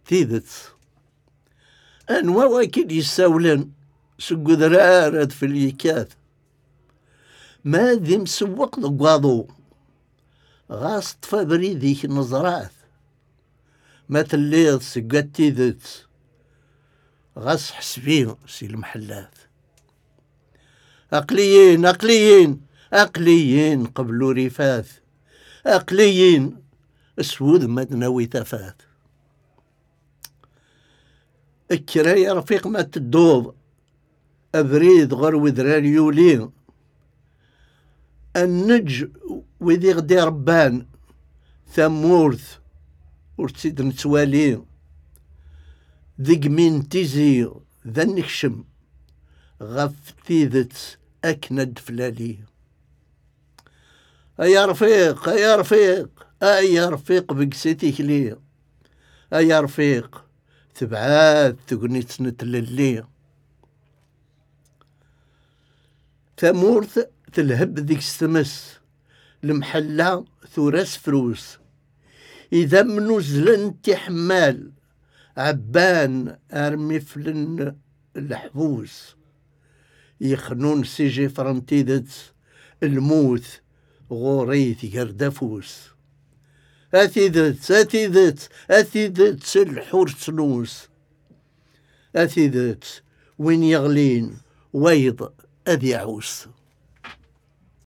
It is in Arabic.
تيدت أنوا واكد يساولن سقدرارد في اليكاث ما ذي مسوق ضقاضو غاس طفى بريديك نزراث ما تليض سقات تيدت غاس حسبين سي المحلات أقليين قبلوا رفاث أقليين اسود مدنوي تفات الكرا يا رفيق ما تدوض أبريد غير وذران يولين النج وذي غدي ربان ثمورث ورتسيد نتوالين ذيق من تيزي ذا نكشم غف تيذت أكند فلالي أيا رفيق بقسيتي كلي أيا رفيق تبعات تقنيت نتللي ثمورث تلهب ذيك السمس المحلة ثراس فروس إذا منوزلن تحمال عبان أرمي فلن الحبوس يخنون سيجي فرنتيدت الموت غوريث قردفوس أثيدت الحور سنوس أثيدت وين يغلين ويض أذي عوس.